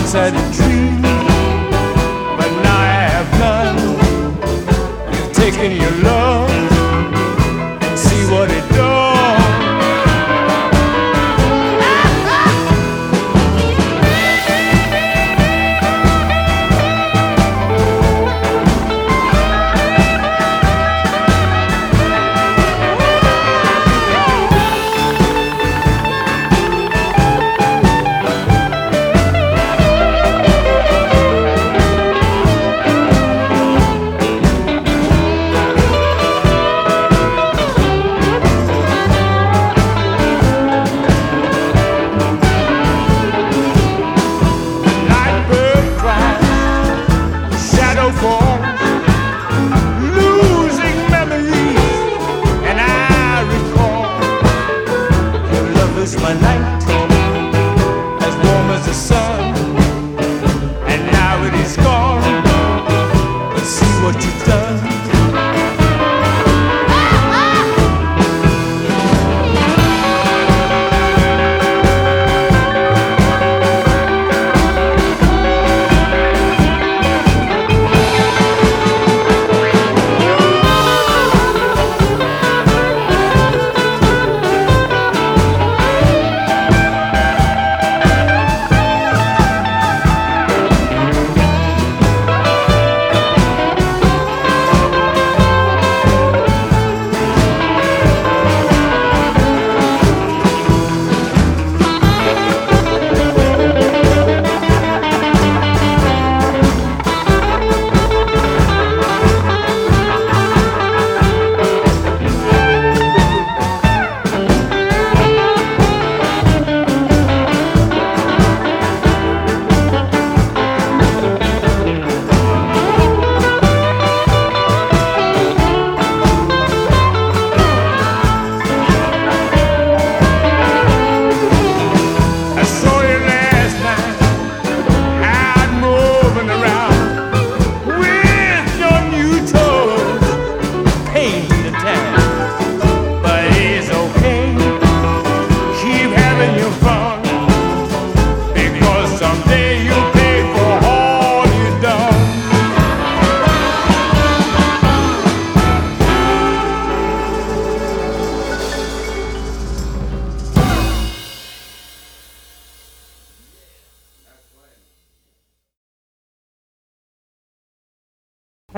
once had a dream, but now I have none. You've taken your love and see what it does. My night as warm as the sun, and now it is gone. But see what you've done. Someday you'll